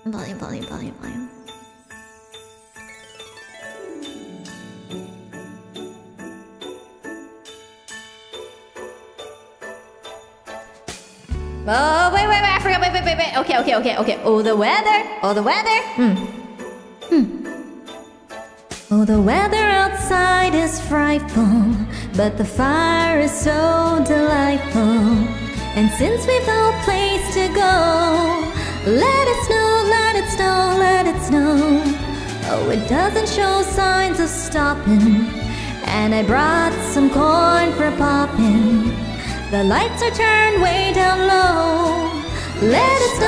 Volume. Oh, wait, I forgot, wait. Okay. Oh, the weather. Oh, the weather outside is frightful, but the fire is so delightful. And since we've no place to go, let it snow. Oh, it doesn't show signs of stopping. And I brought some corn for popping. The lights are turned way down low. Let it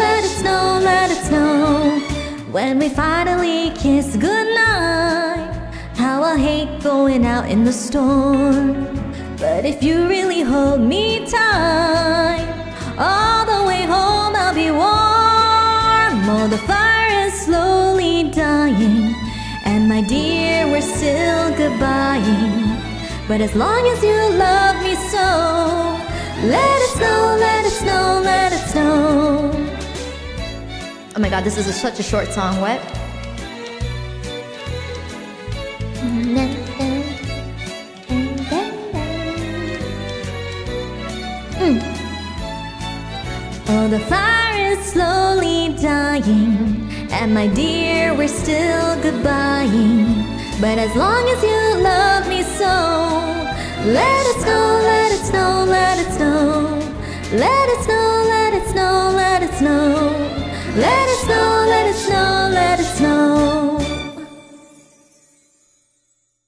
snow. When we finally kiss goodnight, how I hate going out in the storm. But if you really hold me tight, all the way home I'll be warm. Oh, the fire is slowly dying, and my dear, we're still goodbying. But as long as you love me so, let it snow. Oh my god, this is such a short song. What? Oh, the fire is slowly dying, and my dear, we're still goodbying. But as long as you love me so, let it snow.